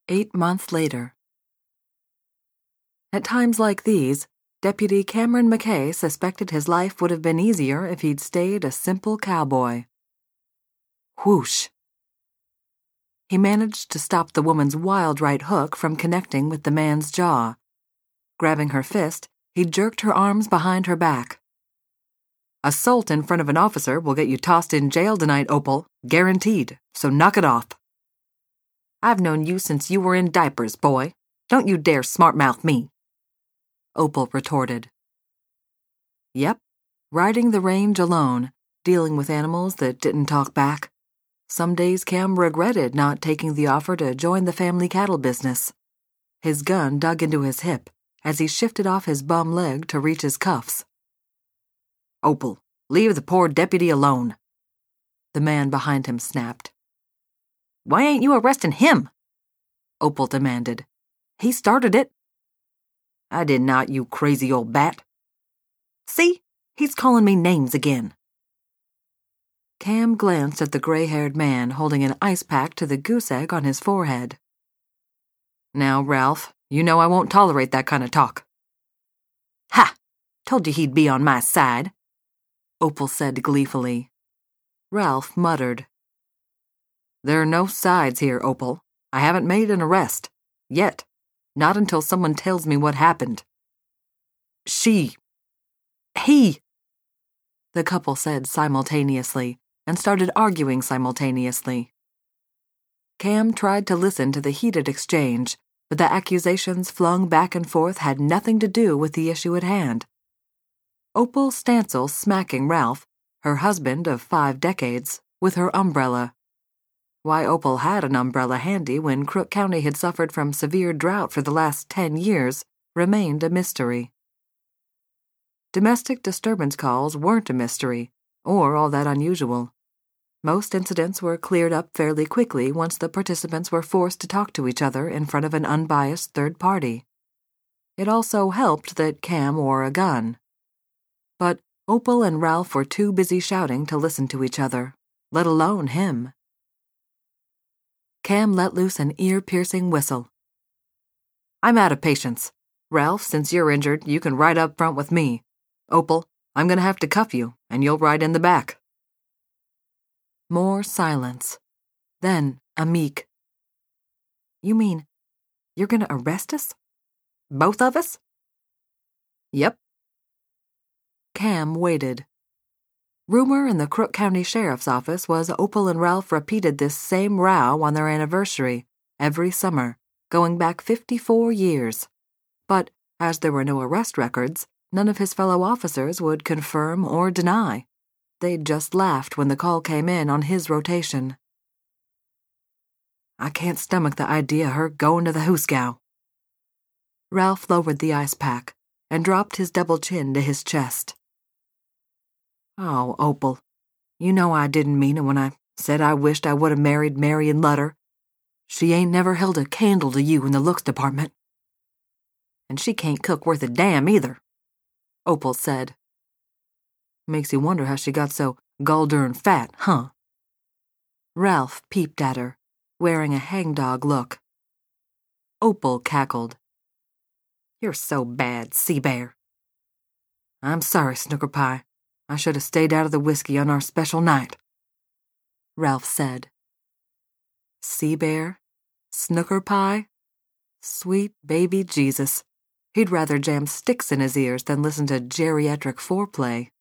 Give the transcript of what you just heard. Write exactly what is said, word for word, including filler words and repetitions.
Eight months later. At times like these, Deputy Cameron McKay suspected his life would have been easier if he'd stayed a simple cowboy. Whoosh! He managed to stop the woman's wild right hook from connecting with the man's jaw. Grabbing her fist, he jerked her arms behind her back. Assault in front of an officer will get you tossed in jail tonight, Opal, guaranteed, so knock it off. I've known you since you were in diapers, boy. Don't you dare smart-mouth me. Opal retorted. Yep, riding the range alone, dealing with animals that didn't talk back. Some days Cam regretted not taking the offer to join the family cattle business. His gun dug into his hip as he shifted off his bum leg to reach his cuffs. Opal, leave the poor deputy alone, the man behind him snapped. Why ain't you arresting him? Opal demanded. He started it. I did not, you crazy old bat. See, he's calling me names again. Cam glanced at the gray-haired man holding an ice pack to the goose egg on his forehead. Now, Ralph, you know I won't tolerate that kind of talk. Ha! Told you he'd be on my side, Opal said gleefully. Ralph muttered. There are no sides here, Opal. I haven't made an arrest. Yet. Not until someone tells me what happened. She. He. The couple said simultaneously, and started arguing simultaneously. Cam tried to listen to the heated exchange, but the accusations flung back and forth had nothing to do with the issue at hand. Opal Stancil smacking Ralph, her husband of five decades, with her umbrella. Why Opal had an umbrella handy when Crook County had suffered from severe drought for the last ten years remained a mystery. Domestic disturbance calls weren't a mystery, or all that unusual. Most incidents were cleared up fairly quickly once the participants were forced to talk to each other in front of an unbiased third party. It also helped that Cam wore a gun. But Opal and Ralph were too busy shouting to listen to each other, let alone him. Cam let loose an ear-piercing whistle. I'm out of patience. Ralph, since you're injured, you can ride up front with me. Opal, I'm going to have to cuff you, and you'll ride in the back. More silence. Then a meek. You mean, you're going to arrest us? Both of us? Yep. Cam waited. Rumor in the Crook County Sheriff's Office was Opal and Ralph repeated this same row on their anniversary, every summer, going back fifty-four years. But, as there were no arrest records, none of his fellow officers would confirm or deny. They'd just laughed when the call came in on his rotation. I can't stomach the idea of her going to the hoosgow. Ralph lowered the ice pack and dropped his double chin to his chest. Oh, Opal, you know I didn't mean it when I said I wished I would have married Marion Lutter. She ain't never held a candle to you in the looks department. And she can't cook worth a damn either, Opal said. Makes you wonder how she got so gall-darn fat, huh? Ralph peeped at her, wearing a hangdog look. Opal cackled. You're so bad, Sea Bear. I'm sorry, Snooker Pie. I should have stayed out of the whiskey on our special night, Ralph said. Sea Bear? Snooker Pie? Sweet baby Jesus. He'd rather jam sticks in his ears than listen to geriatric foreplay.